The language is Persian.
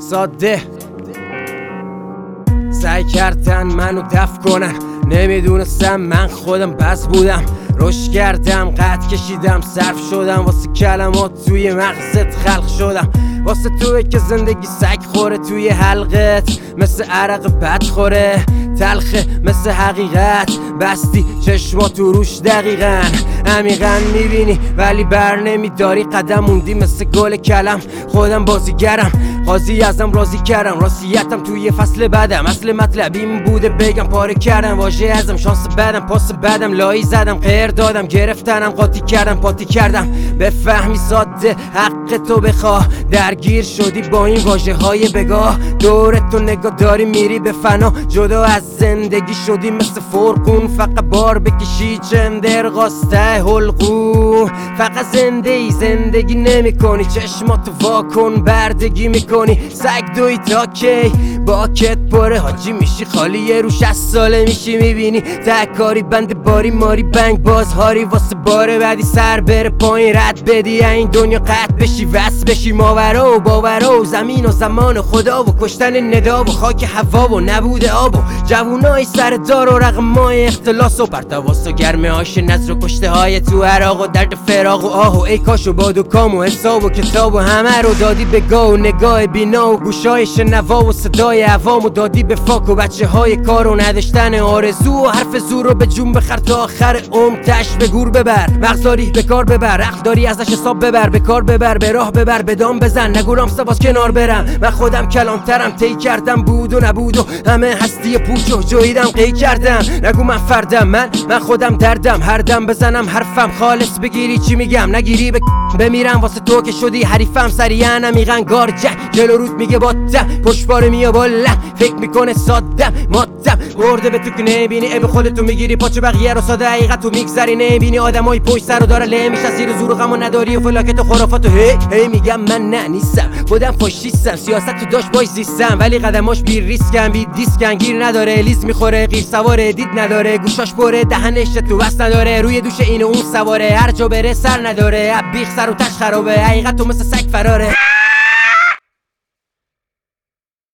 ساده سعی کردن منو دفع کنن، نمیدونستم من خودم بس بودم. رشد کردم، قد کشیدم، صرف شدم، واسه کلمات توی مغزت خلق شدم. واسه توی که زندگی سگ خوره توی حلقت، مثل عرق بد خوره تلخه مثل حقیقت. بستی چشماتو روش دقیقاً عمیقاً میبینی ولی بر نمیداری قدم. موندی مثل گل کلم، خودم بازیگرم، قاضی ازم راضی کردم. راستیتم توی فصل بعدم، اصل مطلبیم بوده بگم پاره کردم. واژه ازم شانس بدم، پاس بدم، لایی زدم، غیر دادم، گرفتنم، قاطی کردم، پاتی کردم. بفهمی ساده حق تو بخواه، درگیر شدی با این واژه های بگاه. دورت تو نگاه داری میری به فنا، جدا از زندگی شدی مثل فرقون. فقط بار بکشی چندر قاسته حلقو. فقط زندگی نمی کنی، چشماتو واکن بردگی میکنی. سگ دوی تا کی باکت پره حاجی میشی خالی، یه رو 60 ساله میشی میبینی تکاری بند باری ماری بنگ بازهاری. واسه باره بعدی سر بره پایین رد بدی این دنیا قطع بشی وصل بشی. ماورا و باورا و زمین و زمان و خدا و کشتن ندا و خاک هوا و نبود آب و جوونای سر دار و رقمای اختلاس و پرتواس و گرمه هاش نظر و کشته های تو عراق و درد فراق و آه و ای کاش و باد و کام و حساب و کتاب و همه رو دادی به گاه و نگاه بینا و گوشای شنوا و صدای عوام و دادی به فاک و بچه های کار و نداشتن آرزو و حرف زور رو به جون بخر تا آخر تش به گور ببر. مغزاری به کار ببر، عقل داری ازش حساب ببر، به کار ببر، به راه ببر، به دام بزن، نگو سواس کنار برم. من خودم کلانترم، طی کردم بود و نبود و همه هستی پوچ و جویدم قی کردم. نگو من فردم، من خودم دردم، هر دم بزنم حرفم خالص بگیری چی میگم، نگیری بمیرم واسه تو که شدی حریفم. سریعا عمیقاً گارجه جلو رود میگه باتم، پشتبار میاد بالا فکر میکنه سادم ماتم. برده به تو که نبینی عیب خودتو میگیری، پاچه بقیه رو ساده حقیقت تو میگذری. نبینی آدمای پشت سر رو داره له میشه زیر زور و غم و نداری و فلاکت و خرافات و هی میگم من نه نیستم، خودم فاشیستم. سیاست تو داشت باش زیستم ولی قدماش بی ریسکم، بی دیسکن گیر نداره، لیز میخوره غیر سواره، دید نداره، گوشاش پره، دهنش تو بس نداره، روی دوش این و اون سواره، هر جا بره سر نداره، بیخ سر و تش خرابه، حقیقت تو مثل سگ فراره.